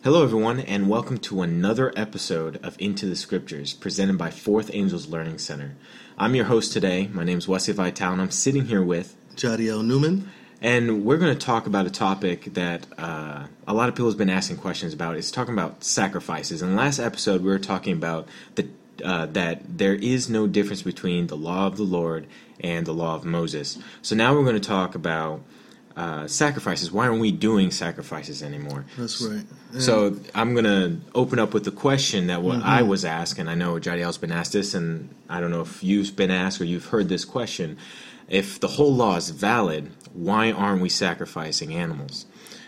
Hello, everyone, and welcome to another episode of Into the Scriptures, presented by Fourth Angels Learning Center. I'm your host today. My name is Wesley Vitale, and I'm sitting here with Jadiel Newman. And we're going to talk about a topic that a lot of people have been asking questions about. It's talking about sacrifices. In the last episode, we were talking about that there is no difference between the law of the Lord and the law of Moses. So now we're going to talk about sacrifices. Why aren't we doing sacrifices anymore? That's right. Yeah. So I'm going to open up with the question that I was asked, and I know Jadiel's been asked this, and I don't know if you've been asked or you've heard this question. If the whole law is valid, why aren't we sacrificing animals?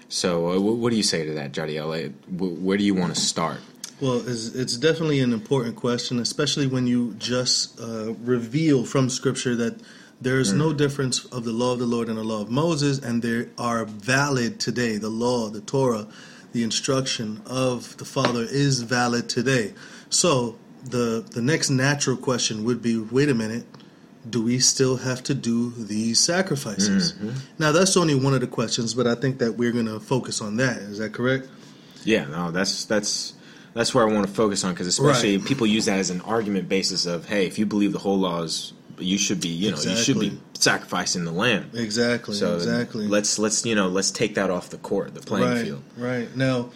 So what do you say to that, Jadiel? Where do you want to start? Well, it's definitely an important question, especially when you just reveal from Scripture that there is no difference of the law of the Lord and the law of Moses, and they are valid today. The law, the Torah, the instruction of the Father is valid today. So the next natural question would be, wait a minute, do we still have to do these sacrifices? Now, that's only one of the questions, but I think that we're going to focus on that. Is that correct? Yeah, no, that's where I want to focus on, because especially people use that as an argument basis of, hey, if you believe the whole law is, you should be, you should be sacrificing the lamb. Exactly. So exactly. Let's take that off the court, the playing field. Right. Now,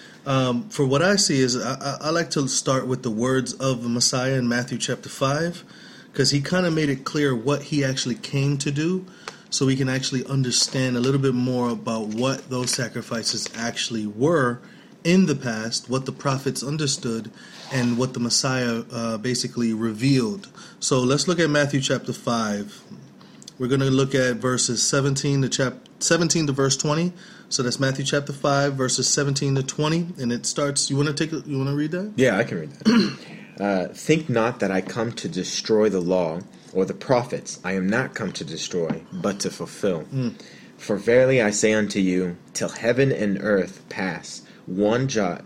for what I see is I like to start with the words of the Messiah in Matthew chapter 5, because he kind of made it clear what he actually came to do, so we can actually understand a little bit more about what those sacrifices actually were in the past, what the prophets understood, and what the Messiah basically revealed. So let's look at Matthew chapter 5. We're going to look at verses 17 to verse 20. So that's Matthew chapter 5, verses 17 to 20, and it starts. You want to read that? Yeah, I can read that. Think not that I come to destroy the law or the prophets. I am not come to destroy, but to fulfill. For verily I say unto you, till heaven and earth pass, one jot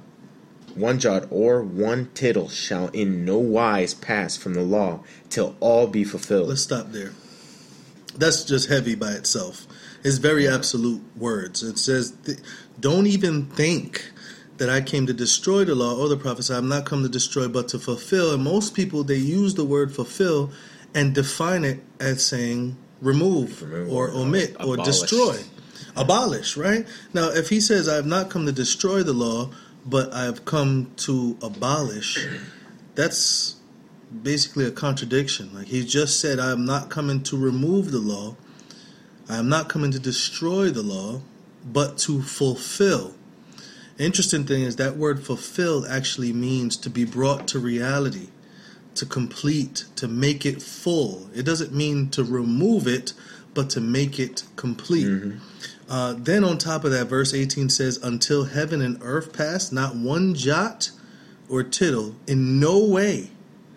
or one tittle shall in no wise pass from the law, till all be fulfilled. Let's stop there. That's just heavy by itself. It's very absolute words. It says, don't even think that I came to destroy the law or the prophets. I have not come to destroy, but to fulfill. And most people, they use the word fulfill and define it as saying remove or omit or destroy. Abolish, right? Now, if he says, I have not come to destroy the law, but I have come to abolish, that's basically a contradiction. Like, he just said, I am not coming to remove the law. I am not coming to destroy the law, but to fulfill. Interesting thing is that word fulfill actually means to be brought to reality, to complete, to make it full. It doesn't mean to remove it, but to make it complete. Then on top of that, verse 18 says, until heaven and earth pass, not one jot or tittle in no way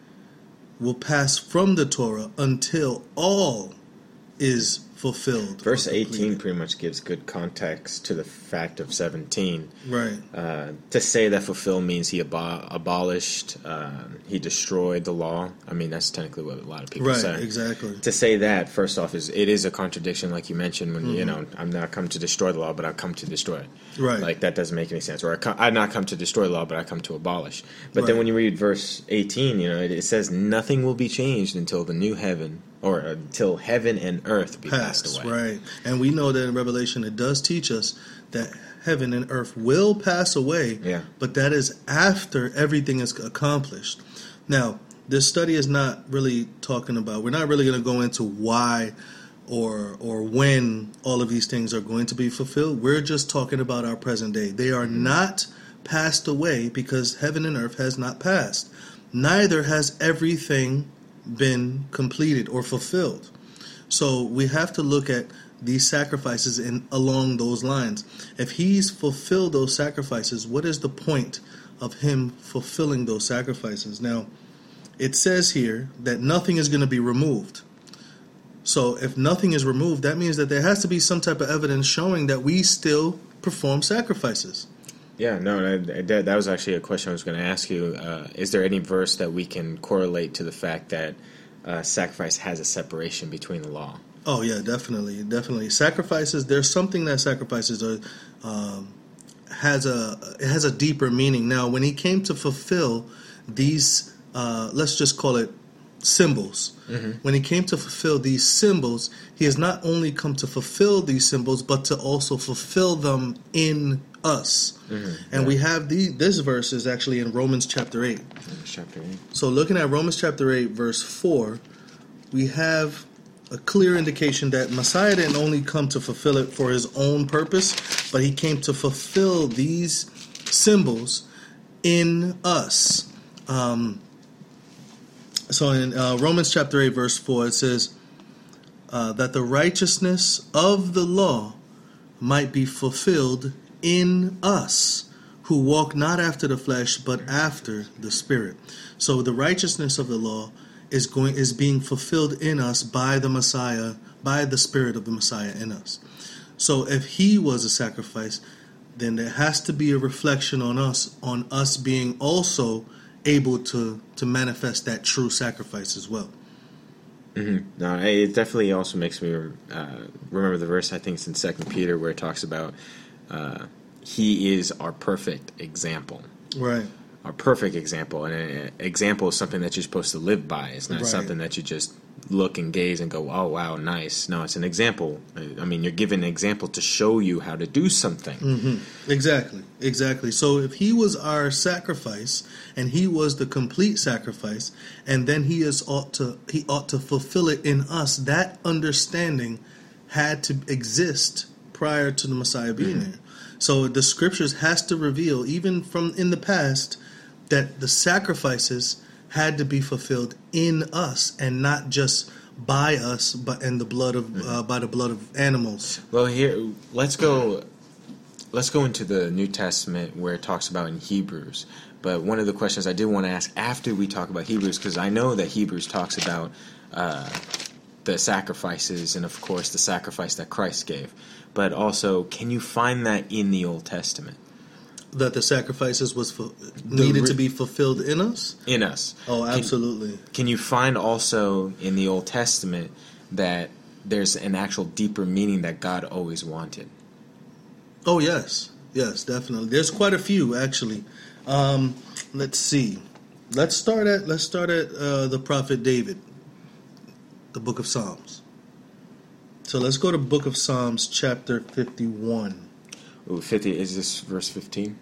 will pass from the Torah until all is fulfilled. Verse 18 pretty much gives good context to the fact of 17. Right. To say that fulfill means he abolished, he destroyed the law. I mean, that's technically what a lot of people say. Right, exactly. To say that, first off, it is a contradiction, like you mentioned, when, I'm not come to destroy the law, but I've come to destroy it. Right. Like, that doesn't make any sense. Or I've not come to destroy the law, but I come to abolish. But then when you read verse 18, it says, nothing will be changed until the new heaven, or until heaven and earth be passed away. Right. And we know that in Revelation it does teach us that heaven and earth will pass away, but that is after everything is accomplished. Now, this study is not really talking about, we're not really going to go into why or when all of these things are going to be fulfilled. We're just talking about our present day. They are not passed away because heaven and earth has not passed. Neither has everything been completed or fulfilled. So we have to look at these sacrifices along those lines. If he's fulfilled those sacrifices, what is the point of him fulfilling those sacrifices? Now, it says here that nothing is going to be removed. So if nothing is removed, that means that there has to be some type of evidence showing that we still perform sacrifices. Yeah, no, that was actually a question I was going to ask you. Is there any verse that we can correlate to the fact that sacrifice has a separation between the law? Oh, yeah, definitely. Sacrifices, there's something that sacrifices has a deeper meaning. Now, when he came to fulfill these, let's just call it symbols. When he came to fulfill these symbols, he has not only come to fulfill these symbols, but to also fulfill them in us. And we have this verse is actually in Romans chapter 8. So looking at Romans chapter 8, verse 4, we have a clear indication that Messiah didn't only come to fulfill it for his own purpose, but he came to fulfill these symbols in us. So in Romans chapter 8, verse 4, it says that the righteousness of the law might be fulfilled in us, who walk not after the flesh, but after the Spirit. So the righteousness of the law is being fulfilled in us by the Messiah, by the Spirit of the Messiah in us. So if he was a sacrifice, then there has to be a reflection on us being also able to manifest that true sacrifice as well. No, it definitely also makes me remember the verse, I think it's in 2 Peter, where it talks about he is our perfect example. Right. Our perfect example. And an example is something that you're supposed to live by. It's not something that you just look and gaze and go, oh, wow, nice. No, it's an example. I mean, you're given an example to show you how to do something. Exactly. So if he was our sacrifice and he was the complete sacrifice, and then he ought to fulfill it in us, that understanding had to exist prior to the Messiah being there. So the scriptures has to reveal, even from in the past, that the sacrifices had to be fulfilled in us and not just by us, but in the blood of by the blood of animals. Well, here let's go into the New Testament where it talks about in Hebrews. But one of the questions I did want to ask after we talk about Hebrews, because I know that Hebrews talks about the sacrifices and, of course, the sacrifice that Christ gave. But also, can you find that in the Old Testament? That the sacrifices needed to be fulfilled in us? In us. Oh, absolutely. Can you find also in the Old Testament that there's an actual deeper meaning that God always wanted? Oh, yes. Yes, definitely. There's quite a few, actually. Let's see. Let's start at the prophet David, the book of Psalms. So let's go to book of Psalms, chapter 51. Ooh, 50, is this verse 15?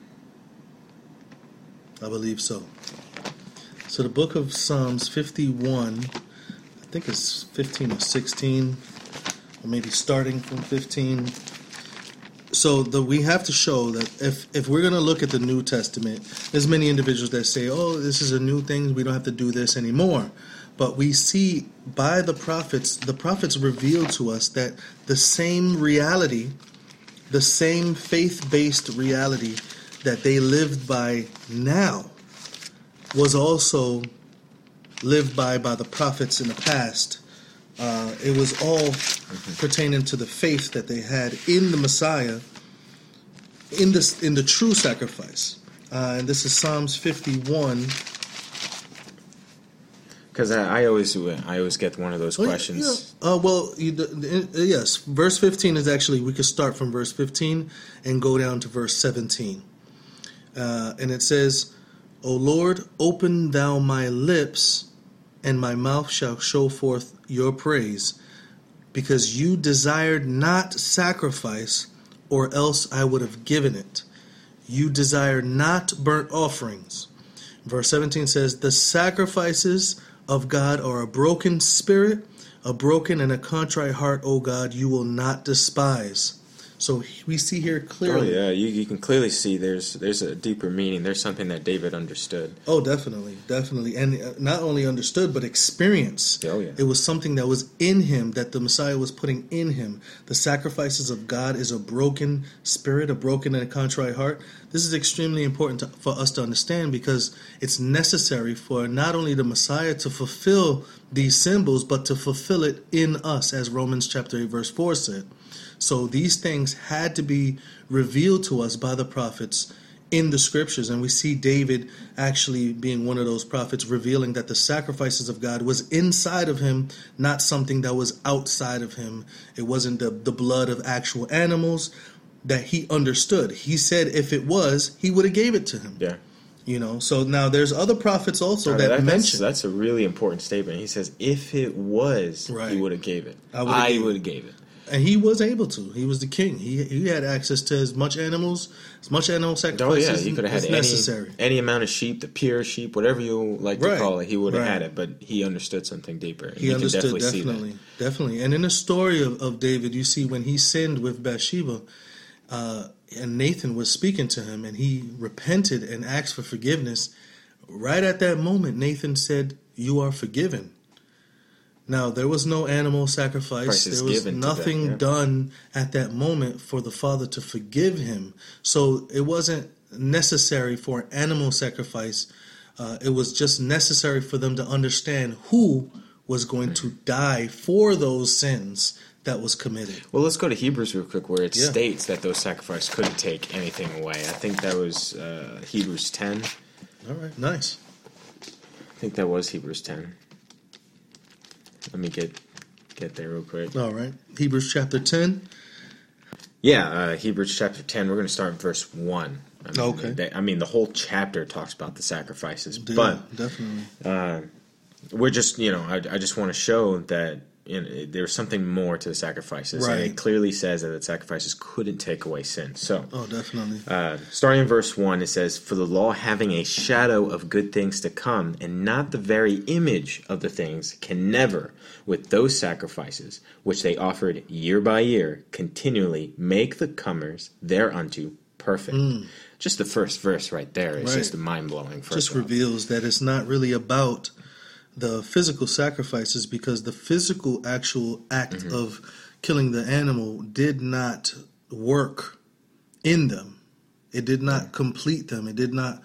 I believe so. So the book of Psalms 51, I think it's 15 or 16, or maybe starting from 15. So we have to show that if we're going to look at the New Testament, there's many individuals that say, oh, this is a new thing, we don't have to do this anymore. But we see by the prophets reveal to us that the same reality, the same faith-based reality that they lived by now was also lived by the prophets in the past. It was all pertaining to the faith that they had in the Messiah, in the true sacrifice. And this is Psalms 51. Because I always get one of those questions. Yes. Verse 15 is actually, we could start from verse 15 and go down to verse 17. And it says, O Lord, open thou my lips, and my mouth shall show forth your praise, because you desired not sacrifice, or else I would have given it. You desired not burnt offerings. Verse 17 says, the sacrifices of God are a broken spirit, a broken and a contrite heart, O God, you will not despise. So we see here clearly. Oh yeah, you can clearly see there's a deeper meaning. There's something that David understood. Oh, definitely, and not only understood but experienced. Oh yeah, it was something that was in him that the Messiah was putting in him. The sacrifices of God is a broken spirit, a broken and a contrite heart. This is extremely important for us to understand, because it's necessary for not only the Messiah to fulfill these symbols, but to fulfill it in us, as Romans chapter 8 verse 4 said. So these things had to be revealed to us by the prophets in the scriptures. And we see David actually being one of those prophets, revealing that the sacrifices of God was inside of him, not something that was outside of him. It wasn't the blood of actual animals, that he understood. He said if it was, he would have gave it to him. Yeah. So now there's other prophets also that mention. That's a really important statement. He says, if it was, Right. he would have gave it. I would have gave it. And he was able to. He was the king. He had access to as much animal sacrifices He could have as had necessary. any amount of sheep, the pure sheep, whatever you like to Right. call it. He would have Right. had it, but he understood something deeper. He understood, can definitely see that. definitely. And in the story of David, you see when he sinned with Bathsheba, and Nathan was speaking to him, and he repented and asked for forgiveness. Right at that moment, Nathan said, "You are forgiven." Now, there was no animal sacrifice. There was nothing done at that moment for the Father to forgive him. So it wasn't necessary for animal sacrifice. It was just necessary for them to understand who was going to die for those sins that was committed. Well, let's go to Hebrews real quick, where it states that those sacrifices couldn't take anything away. I think that was Hebrews 10. All right, nice. I think that was Hebrews 10. Let me get there real quick. All right, Hebrews chapter 10. Yeah, Hebrews chapter 10. We're going to start in verse 1. Okay. The whole chapter talks about the sacrifices. Yeah, but definitely. we're just, I just want to show that there's something more to the sacrifices. Right. And it clearly says that the sacrifices couldn't take away sin. So, definitely. starting in verse 1, it says, "For the law having a shadow of good things to come, and not the very image of the things, can never, with those sacrifices, which they offered year by year, continually make the comers thereunto perfect." Just the first verse right there is just mind-blowing. Just reveals that it's not really about the physical sacrifices, because the physical actual act of killing the animal did not work in them. It did not complete them. It did not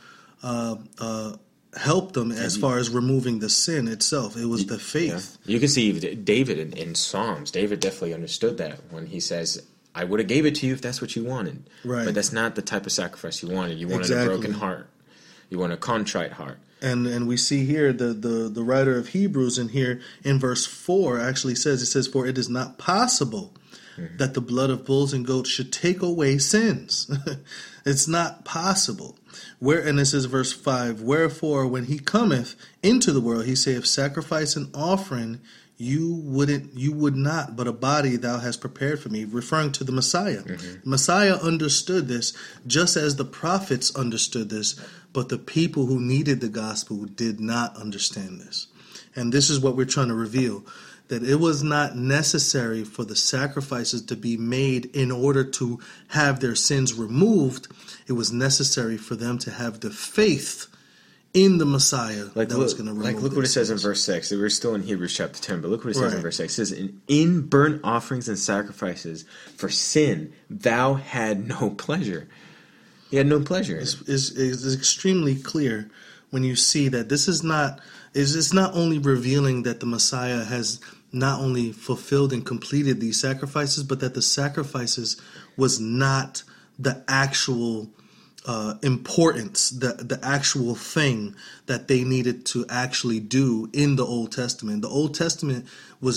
help them as far as removing the sin itself. It was the faith. Yeah. You can see David in Psalms. David definitely understood that when he says, "I would have gave it to you if that's what you wanted." Right. But that's not the type of sacrifice you wanted. You wanted a broken heart. You want a contrite heart. And we see here the writer of Hebrews in here in verse 4 actually says, "For it is not possible that the blood of bulls and goats should take away sins." It's not possible. And this is verse 5, "Wherefore when he cometh into the world, he saith, Sacrifice and offering you would not, but a body thou hast prepared for me," referring to the Messiah. Messiah understood this just as the prophets understood this, but the people who needed the gospel did not understand this. And this is what we're trying to reveal, that it was not necessary for the sacrifices to be made in order to have their sins removed. It was necessary for them to have the faith in the Messiah that was going to remove. Look what it says in verse 6. We're still in Hebrews chapter 10, but look what it says in verse 6. It says, "In burnt offerings and sacrifices for sin, thou had no pleasure." He had no pleasure. It's extremely clear when you see that this is not only revealing that the Messiah has not only fulfilled and completed these sacrifices, but that the sacrifices was not the actual importance, the actual thing that they needed to actually do in the Old Testament. The Old Testament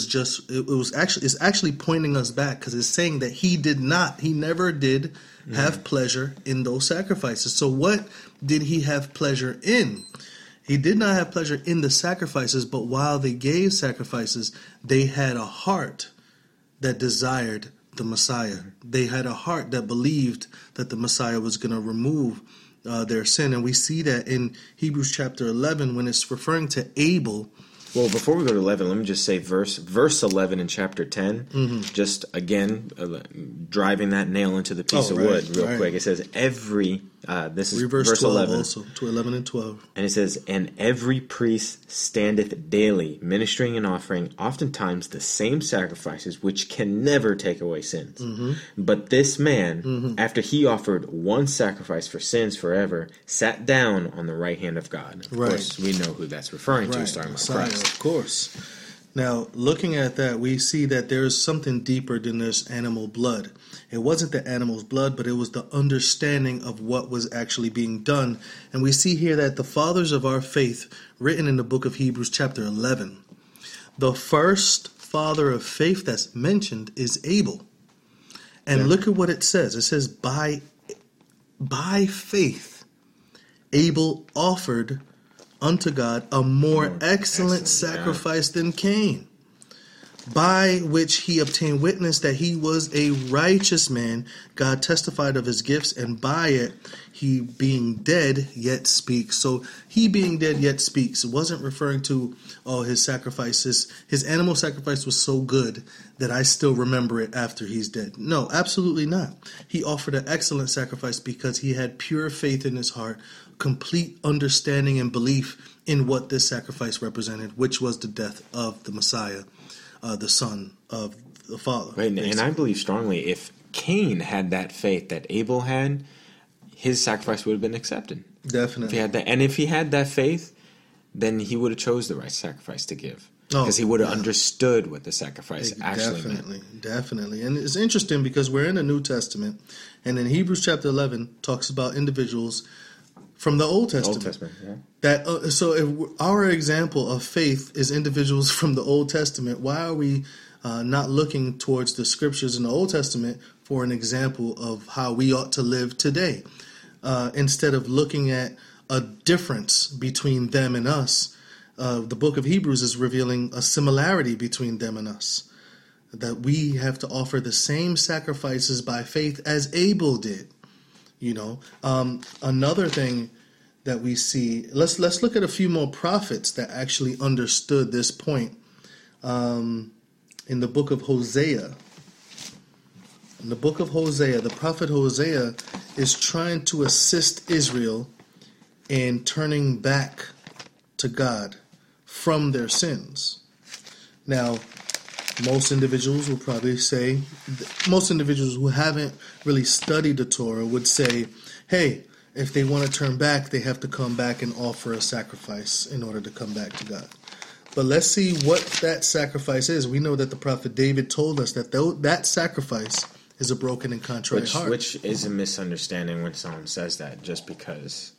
it's actually pointing us back, because it's saying that he never did have pleasure in those sacrifices. So what did he have pleasure in? He did not have pleasure in the sacrifices, but while they gave sacrifices, they had a heart that desired the Messiah. They had a heart that believed that the Messiah was going to remove their sin. And we see that in Hebrews chapter 11 when it's referring to Abel. Well, before we go to 11, let me just say verse 11 in chapter 10, just again, driving that nail into the piece of wood real quick. It says, this is verse 11. Also, to 11 and 12. And it says, "And every priest standeth daily, ministering and offering oftentimes the same sacrifices, which can never take away sins. But this man, after he offered one sacrifice for sins forever, sat down on the right hand of God." Of course, we know who that's referring to, starting with Christ. Of course. Now, looking at that, we see that there is something deeper than this animal blood. It wasn't the animal's blood, but it was the understanding of what was actually being done. And we see here that the fathers of our faith, written in the book of Hebrews chapter 11, the first father of faith that's mentioned is Abel. And look at what it says. It says, by faith, Abel offered unto God a more excellent sacrifice than Cain, by which he obtained witness that he was a righteous man. God testified of his gifts, and by it he being dead yet speaks. So he being dead yet speaks. It wasn't referring to, his sacrifices. His animal sacrifice was so good that I still remember it after he's dead. No, absolutely not. He offered an excellent sacrifice because he had pure faith in his heart, complete understanding and belief in what this sacrifice represented, which was the death of the Messiah, the Son of the Father. Right, and I believe strongly if Cain had that faith that Abel had, his sacrifice would have been accepted. Definitely. If he had that, and if he had that faith, then he would have chose the right sacrifice to give. Because he would have understood what the sacrifice actually meant. Definitely. And it's interesting because we're in the New Testament, and in Hebrews chapter 11 talks about individuals from the Old Testament. So if our example of faith is individuals from the Old Testament, why are we not looking towards the scriptures in the Old Testament for an example of how we ought to live today? Instead of looking at a difference between them and us, the book of Hebrews is revealing a similarity between them and us, that we have to offer the same sacrifices by faith as Abel did. Another thing that we see, let's look at a few more prophets that actually understood this point. In the book of Hosea. In the book of Hosea, the prophet Hosea is trying to assist Israel in turning back to God from their sins. Now, most individuals will probably say, most individuals who haven't really studied the Torah would say, hey, if they want to turn back, they have to come back and offer a sacrifice in order to come back to God. But let's see what that sacrifice is. We know that the prophet David told us that that sacrifice is a broken and contrite heart. Which is a misunderstanding when someone says that, just because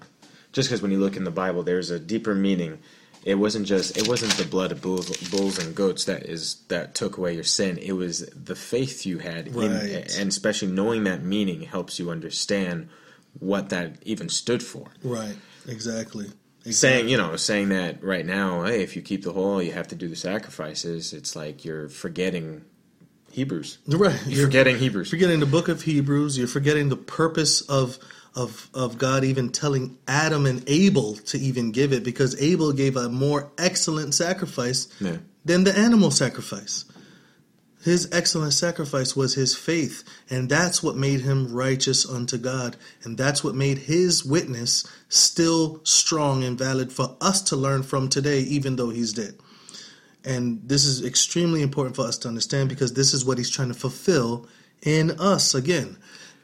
when you look in the Bible, there's a deeper meaning. It wasn't the blood of bulls and goats that took away your sin. It was the faith you had, and especially knowing that meaning helps you understand what that even stood for. Right. Exactly. Saying that right now, hey, if you keep the whole, you have to do the sacrifices. It's like you're forgetting Hebrews. Right. You're forgetting Hebrews. Forgetting the book of Hebrews. You're forgetting the purpose of God even telling Adam and Abel to even give it, because Abel gave a more excellent sacrifice than the animal sacrifice. His excellent sacrifice was his faith, and that's what made him righteous unto God, and that's what made his witness still strong and valid for us to learn from today, even though he's dead. And this is extremely important for us to understand, because this is what he's trying to fulfill in us again.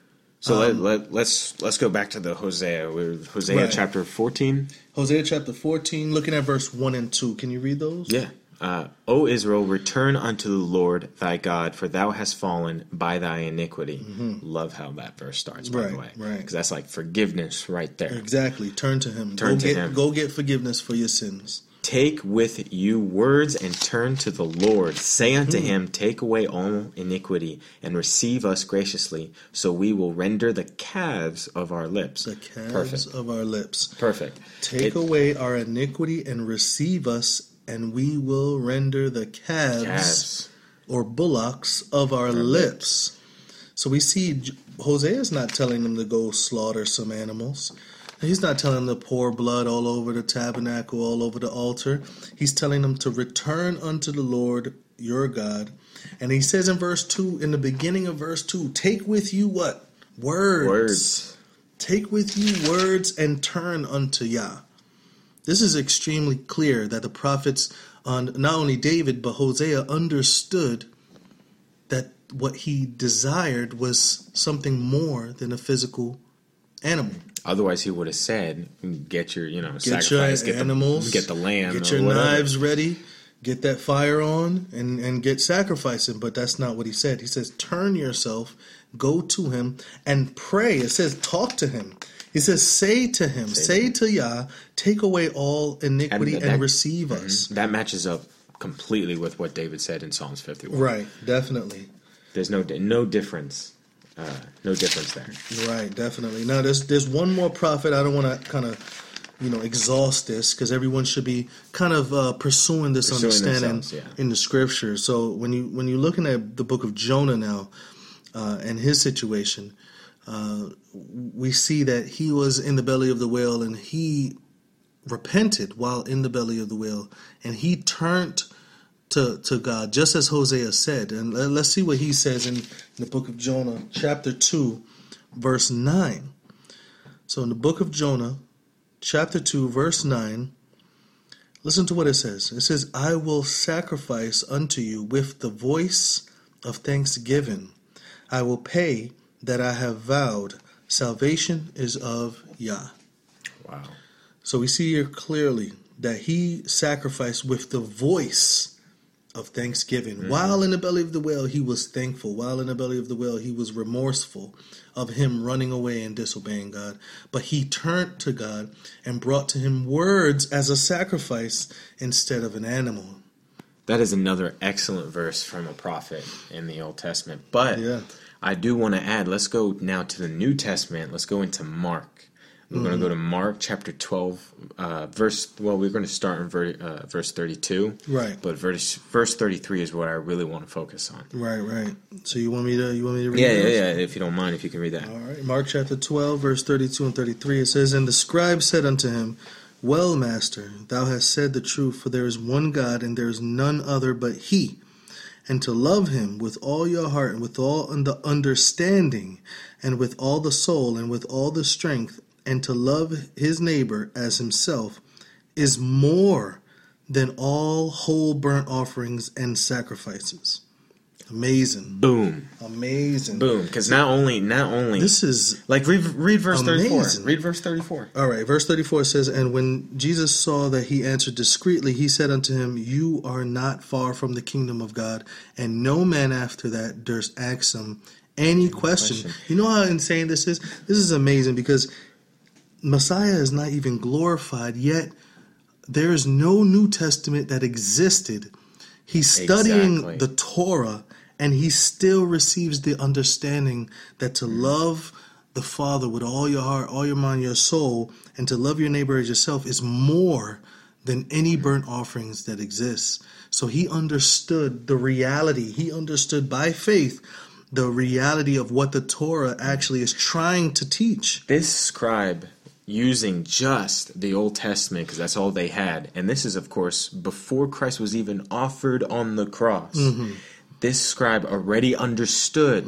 So let's go back to the Hosea chapter 14. Hosea chapter 14, looking at verse 1 and 2. Can you read those? Yeah. O Israel, return unto the Lord thy God, for thou hast fallen by thy iniquity. Mm-hmm. Love how that verse starts, by the way. Right. Because that's like forgiveness right there. Exactly. Turn to him. Go get forgiveness for your sins. Take with you words and turn to the Lord. Say unto him, take away all iniquity and receive us graciously, so we will render the calves of our lips. The calves of our lips. Perfect. Take away our iniquity and receive us, and we will render the calves. Or bullocks of our lips. So we see Hosea is not telling them to go slaughter some animals. He's not telling them to pour blood all over the tabernacle, all over the altar. He's telling them to return unto the Lord your God. And he says in verse 2, in the beginning of verse 2, take with you what? Words. Take with you words and turn unto Yah. This is extremely clear that the prophets, not only David, but Hosea, understood that what he desired was something more than a physical animal. Otherwise, he would have said, get your, sacrifice, get your animals, get the lamb, get your knives ready, get that fire on, and get sacrificing. But that's not what he said. He says, turn yourself, go to him, and pray. It says, talk to him. He says, say to him, say to Yah, take away all iniquity and receive us. That matches up completely with what David said in Psalms 51. Right, definitely. There's no difference. No difference there. Right, definitely. Now, there's one more prophet. I don't want to kind of, exhaust this because everyone should be kind of pursuing this understanding in the scripture. So when you're looking at the book of Jonah now and his situation, we see that he was in the belly of the whale and he repented while in the belly of the whale, and he turned to God, just as Hosea said. And let's see what he says in the book of Jonah, chapter 2, verse 9. So in the book of Jonah, chapter 2, verse 9, listen to what it says. It says, I will sacrifice unto you with the voice of thanksgiving. I will pay that I have vowed. Salvation is of Yah. Wow. So we see here clearly that he sacrificed with the voice of thanksgiving. Mm-hmm. While in the belly of the whale, he was thankful. While in the belly of the whale, he was remorseful of him running away and disobeying God. But he turned to God and brought to him words as a sacrifice instead of an animal. That is another excellent verse from a prophet in the Old Testament. But I do want to add, let's go now to the New Testament. Let's go into Mark. We're going to go to Mark chapter 12, we're going to start in verse 32. Right. But verse 33 is what I really want to focus on. Right. So you want me to read Yeah, if you don't mind, if you can read that. All right. Mark chapter 12, verse 32 and 33, it says, And the scribe said unto him, Well, master, thou hast said the truth, for there is one God, and there is none other but he. And to love him with all your heart, and with all the understanding, and with all the soul, and with all the strength, and to love his neighbor as himself is more than all whole burnt offerings and sacrifices. Amazing. Boom. Amazing. Boom. Because not only this is like read verse amazing. 34. Read verse 34. All right. Verse 34 says, And when Jesus saw that he answered discreetly, he said unto him, You are not far from the kingdom of God. And no man after that durst ask him any question. You know how insane this is? This is amazing because Messiah is not even glorified, yet there is no New Testament that existed. He's studying the Torah, and he still receives the understanding that to love the Father with all your heart, all your mind, your soul, and to love your neighbor as yourself is more than any burnt offerings that exist. So he understood the reality. He understood by faith the reality of what the Torah actually is trying to teach. This scribe, using just the Old Testament, because that's all they had. And this is, of course, before Christ was even offered on the cross. Mm-hmm. This scribe already understood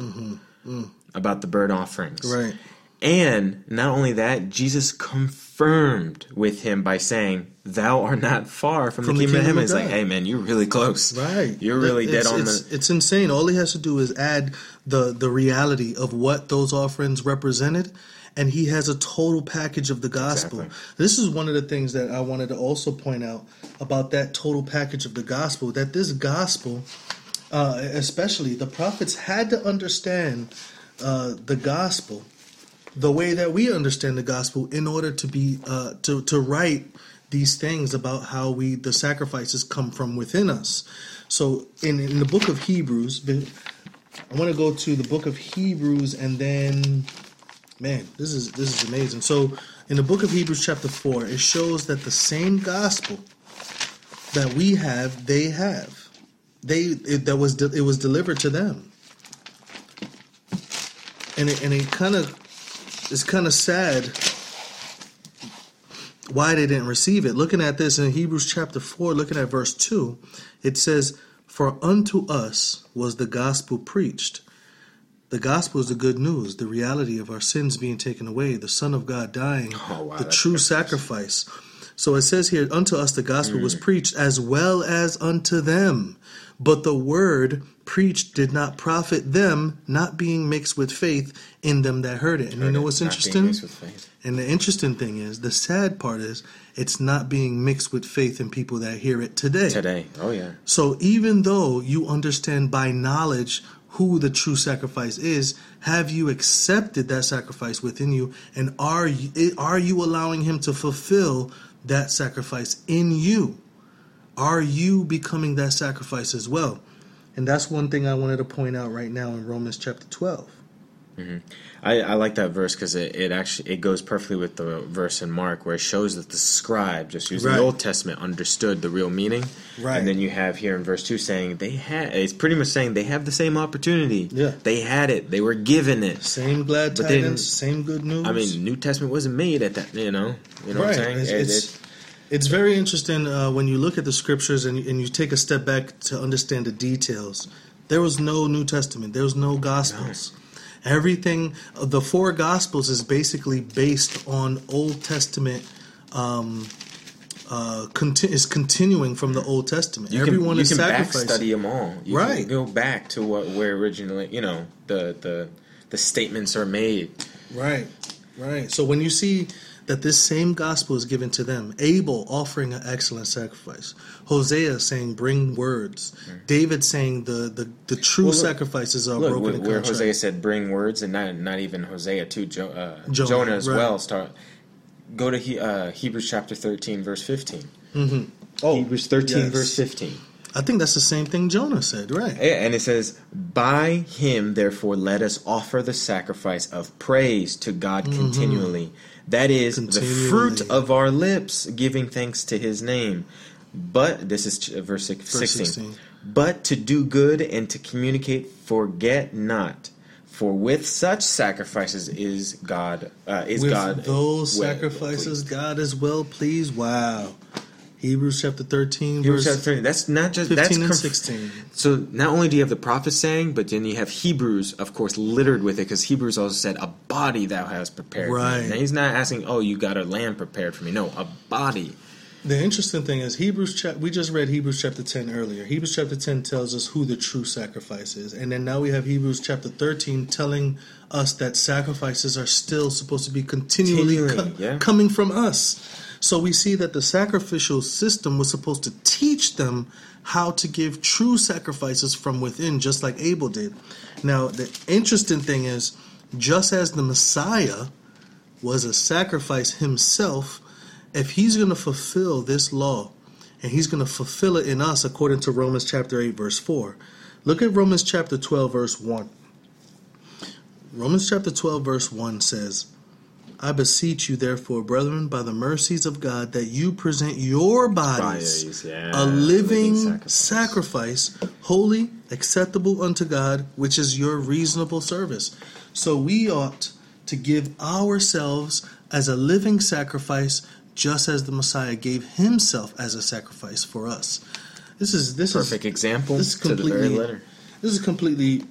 about the burnt offerings. Right. And not only that, Jesus confirmed with him by saying, Thou art not far from the kingdom of heaven. It's like, hey, man, you're really close. Right. You're really dead on the... It's insane. All he has to do is add the reality of what those offerings represented, and he has a total package of the gospel. Exactly. This is one of the things that I wanted to also point out about that total package of the gospel, that this gospel, especially the prophets had to understand the gospel the way that we understand the gospel in order to be to write these things about how the sacrifices come from within us. So in the book of Hebrews, I want to go to the book of Hebrews, and then, man, this is amazing. So in the book of Hebrews chapter 4, it shows that the same gospel that we have, they have. It was delivered to them. And it's kind of sad why they didn't receive it. Looking at this in Hebrews chapter 4, looking at verse 2, it says, For unto us was the gospel preached. The gospel is the good news, the reality of our sins being taken away, the Son of God dying, the true sacrifice. So it says here, unto us the gospel was preached as well as unto them. But the word preached did not profit them, not being mixed with faith in them that heard it. And you know what's interesting? And the interesting thing is, the sad part is, it's not being mixed with faith in people that hear it today. Today, oh yeah. So even though you understand by knowledge who the true sacrifice is, have you accepted that sacrifice within you? And are you allowing him to fulfill that sacrifice in you? Are you becoming that sacrifice as well? And that's one thing I wanted to point out right now in Romans chapter 12. Mm-hmm. I like that verse because it goes perfectly with the verse in Mark where it shows that the scribe, just using the Old Testament, understood the real meaning. Right. And then you have here in verse 2 saying it's pretty much saying they have the same opportunity. Yeah. They had it. They were given it. Same glad tidings, same good news. I mean, New Testament wasn't made at that, you know what I'm saying? It's very interesting when you look at the scriptures and you take a step back to understand the details. There was no New Testament. There was no Gospels. No. Everything, the 4 Gospels is basically based on Old Testament, is continuing from the Old Testament. Everyone is sacrificing. You can study them all. You can go back to where originally, the statements are made. Right. So when you see that this same gospel is given to them, Abel offering an excellent sacrifice, Hosea saying bring words, David saying the true sacrifices are broken. Where Hosea said bring words, and not even Hosea too, Jonah as well. Go to Hebrews chapter 13 verse 15. Mm-hmm. Hebrews 13 verse 15. I think that's the same thing Jonah said, right? Yeah, and it says, by him, therefore, let us offer the sacrifice of praise to God continually. That is the fruit of our lips, giving thanks to his name. But, this is verse 16. But to do good and to communicate, forget not. For with such sacrifices is God. Those sacrifices, God is well pleased. Wow. Hebrews chapter 13, Hebrews chapter 13. That's not just 15 and 16. So not only do you have the prophets saying, but then you have Hebrews, of course, littered with it, because Hebrews also said, "A body thou hast prepared." Right. For me. Now he's not asking, "Oh, you got a lamb prepared for me." No, a body. The interesting thing is we just read Hebrews chapter 10 earlier. Hebrews chapter 10 tells us who the true sacrifice is, and then now we have Hebrews chapter 13 telling us that sacrifices are still supposed to be continually coming from us. So we see that the sacrificial system was supposed to teach them how to give true sacrifices from within, just like Abel did. Now, the interesting thing is, just as the Messiah was a sacrifice himself, if he's going to fulfill this law, and he's going to fulfill it in us according to Romans chapter 8, verse 4. Look at Romans chapter 12, verse 1. Romans chapter 12, verse 1 says, I beseech you, therefore, brethren, by the mercies of God, that you present your bodies a living sacrifice, holy, acceptable unto God, which is your reasonable service. So we ought to give ourselves as a living sacrifice, just as the Messiah gave himself as a sacrifice for us. This is perfect example to the very letter. This is completely.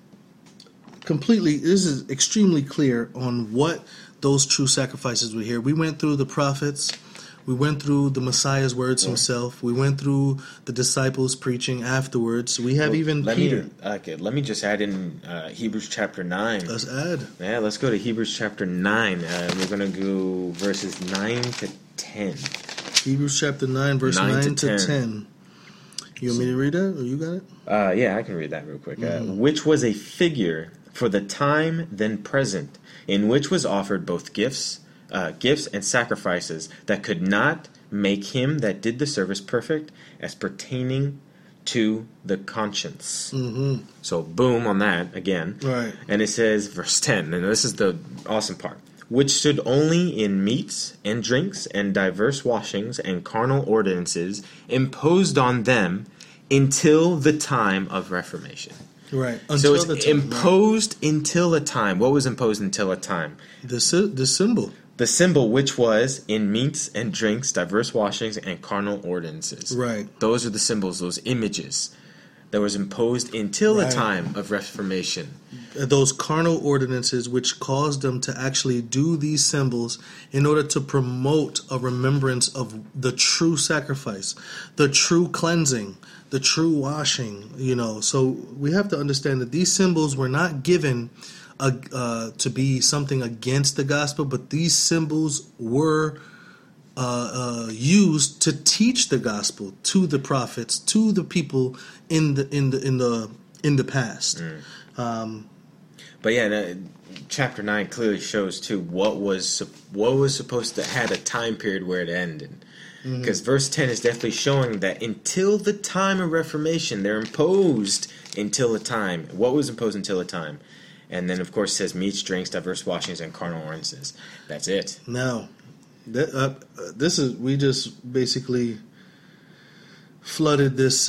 This is extremely clear on what those true sacrifices were here. We went through the prophets. We went through the Messiah's words himself. We went through the disciples preaching afterwards. We have Peter. Let me just add in Hebrews chapter 9. Let's add. Yeah, let's go to Hebrews chapter 9. We're going to go verses 9 to 10. Hebrews chapter 9, verse 9 to 10. You want me to read that, or you got it? Yeah, I can read that real quick. Which was a figure for the time then present, in which was offered both gifts and sacrifices that could not make him that did the service perfect, as pertaining to the conscience. Mm-hmm. So boom on that again. Right. And it says, verse 10, and this is the awesome part, which stood only in meats and drinks and diverse washings and carnal ordinances imposed on them until the time of Reformation. Right. So it's imposed until a time. What was imposed until a time? The symbol. The symbol, which was in meats and drinks, diverse washings, and carnal ordinances. Right. Those are the symbols, those images that was imposed until the time of Reformation. Those carnal ordinances which caused them to actually do these symbols in order to promote a remembrance of the true sacrifice, the true cleansing, the true washing, So we have to understand that these symbols were not given to be something against the gospel, but these symbols were used to teach the gospel to the prophets, to the people in the past. But yeah, chapter 9 clearly shows too what was supposed to had a time period where it ended. Because verse 10 is definitely showing that until the time of Reformation, they're imposed until a time. What was imposed until a time? And then, of course, it says meats, drinks, diverse washings, and carnal ordinances. That's it. Now, we just basically flooded this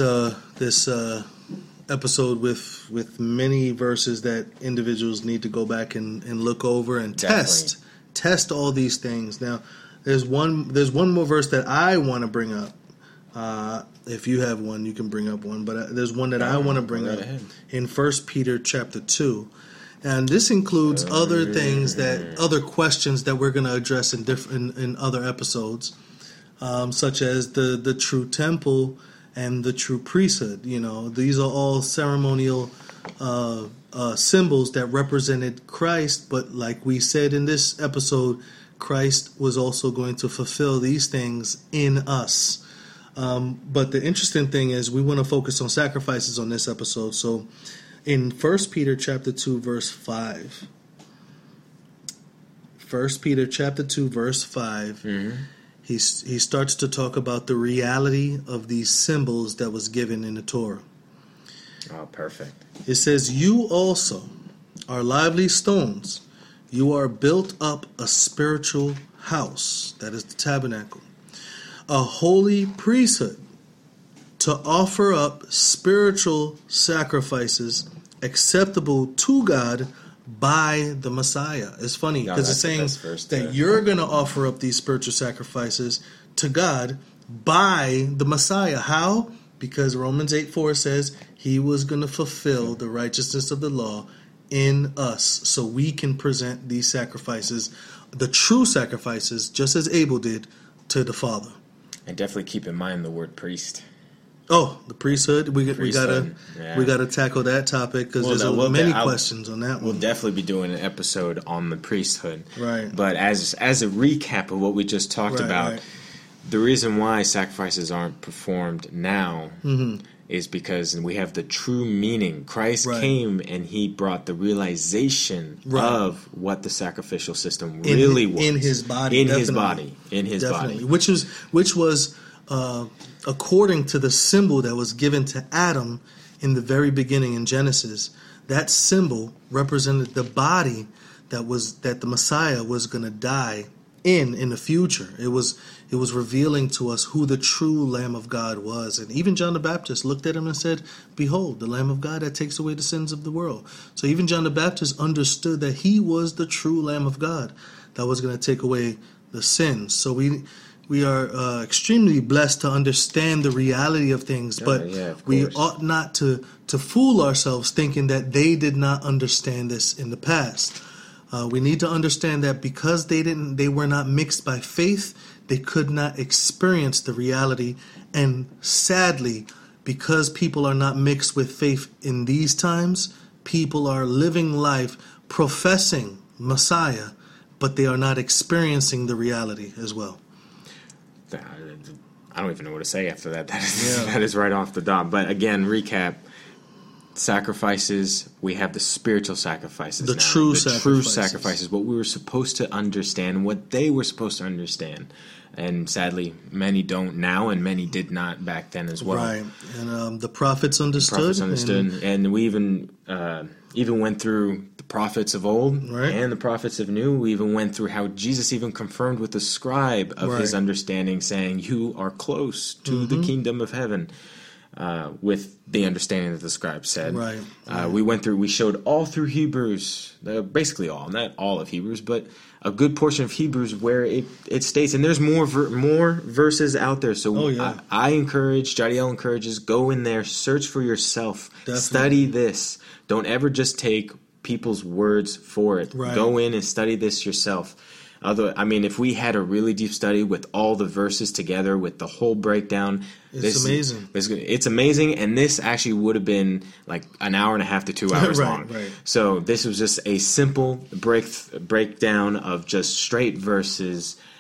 episode with many verses that individuals need to go back and look over and test all these things. Now, there's one more verse that I want to bring up. If you have one, you can bring up one. But there's one that I want to bring up in 1 Peter chapter 2. And this includes other things other questions that we're going to address in other episodes, such as the true temple and the true priesthood. These are all ceremonial symbols that represented Christ. But like we said in this episode, Christ was also going to fulfill these things in us. But the interesting thing is we want to focus on sacrifices on this episode. So in 1 Peter chapter 2, verse 5, 1 Peter chapter 2, verse 5, he starts to talk about the reality of these symbols that was given in the Torah. Oh, perfect. It says, you also are lively stones. You are built up a spiritual house, that is the tabernacle, a holy priesthood, to offer up spiritual sacrifices acceptable to God by the Messiah. It's funny because it's saying that you're going to offer up these spiritual sacrifices to God by the Messiah. How? Because Romans 8:4 says he was going to fulfill the righteousness of the law in us, so we can present these sacrifices, the true sacrifices, just as Abel did, to the Father. And definitely keep in mind the word priest. Oh, the priesthood. We gotta tackle that topic because there's many questions on that one. We'll definitely be doing an episode on the priesthood. Right. But as a recap of what we just talked about, the reason why sacrifices aren't performed now is because we have the true meaning. Christ came and he brought the realization of what the sacrificial system really was in his body, in his body, which was according to the symbol that was given to Adam in the very beginning in Genesis. That symbol represented the body that the Messiah was going to die in the future. It was revealing to us who the true Lamb of God was. And even John the Baptist looked at him and said, behold, the Lamb of God that takes away the sins of the world. So even John the Baptist understood that he was the true Lamb of God that was going to take away the sins. So we are extremely blessed to understand the reality of things, but we ought not to fool ourselves thinking that they did not understand this in the past. We need to understand that because they were not mixed by faith, they could not experience the reality. And sadly, because people are not mixed with faith in these times, people are living life professing Messiah, but they are not experiencing the reality as well. I don't even know what to say after that. That is right off the dot. But again, recap. Sacrifices, we have the spiritual sacrifices, the true sacrifices, what we were supposed to understand, what they were supposed to understand, and sadly many don't now, and many did not back then as well. Right, and the prophets understood, and we even went through the prophets of old and the prophets of new. We even went through how Jesus even confirmed with the scribe of his understanding, saying, "You are close to the kingdom of heaven." With the understanding that the scribe said. We showed all through Hebrews, basically all, not all of Hebrews, but a good portion of Hebrews where it states, and there's more verses out there. So I encourage, Jadiel encourages, go in there, search for yourself, study this. Don't ever just take people's words for it. Go in and study this yourself. If we had a really deep study with all the verses together, with the whole breakdown, it's amazing. It's amazing, and this actually would have been like an hour and a half to 2 hours long. So this was just a simple breakdown of just straight verses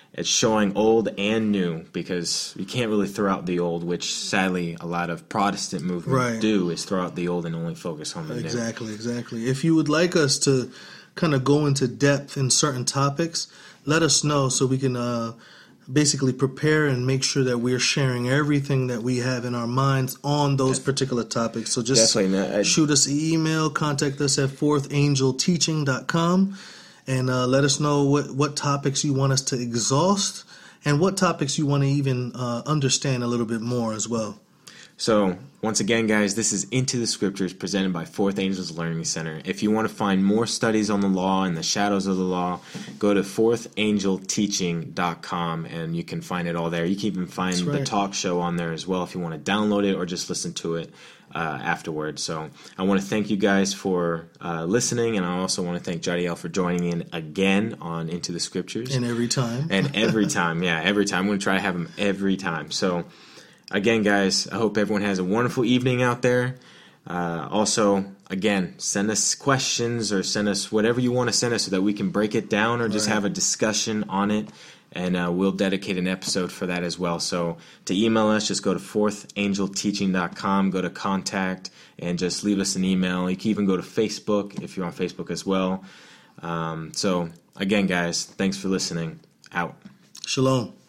It's showing old and new, because you can't really throw out the old, which sadly a lot of Protestant movements do, is throw out the old and only focus on the new. Exactly. If you would like us to kind of go into depth in certain topics, let us know so we can basically prepare and make sure that we're sharing everything that we have in our minds on those particular topics. So just shoot us an email, contact us at fourthangelteaching.com. And let us know what topics you want us to exhaust and what topics you want to even understand a little bit more as well. So, once again, guys, this is Into the Scriptures presented by Fourth Angels Learning Center. If you want to find more studies on the law and the shadows of the law, go to fourthangelteaching.com and you can find it all there. You can even find the talk show on there as well if you want to download it or just listen to it afterwards. So I want to thank you guys for listening, and I also want to thank Jadiel for joining in again on Into the Scriptures. And every time. Every time. I'm going to try to have him every time. So again, guys, I hope everyone has a wonderful evening out there. Also, again, send us questions or send us whatever you want to send us so that we can break it down or just have a discussion on it. And we'll dedicate an episode for that as well. So to email us, just go to fourthangelteaching.com, go to contact, and just leave us an email. You can even go to Facebook if you're on Facebook as well. So again, guys, thanks for listening. Out. Shalom.